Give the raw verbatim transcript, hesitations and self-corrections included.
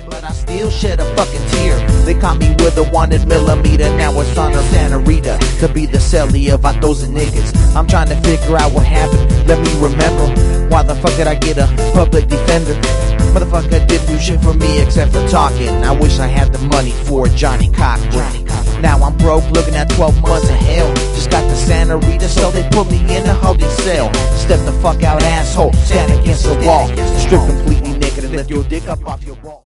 but I still shed a fucking tear. They caught me with a wanted millimeter, now it's on her Santa Rita to be the celly of vatos and niggas. I'm trying to figure out what happened, let me remember. Why the fuck did I get a public defender? Motherfucker didn't do shit for me except for talking. I wish I had the money for Johnny Cochran. Now I'm broke looking at twelve months of hell. Just got the Santa Rita, so they put me in a holding cell. Step the fuck out, asshole, stand against the wall. Strip completely naked and lift your dick up off your ball.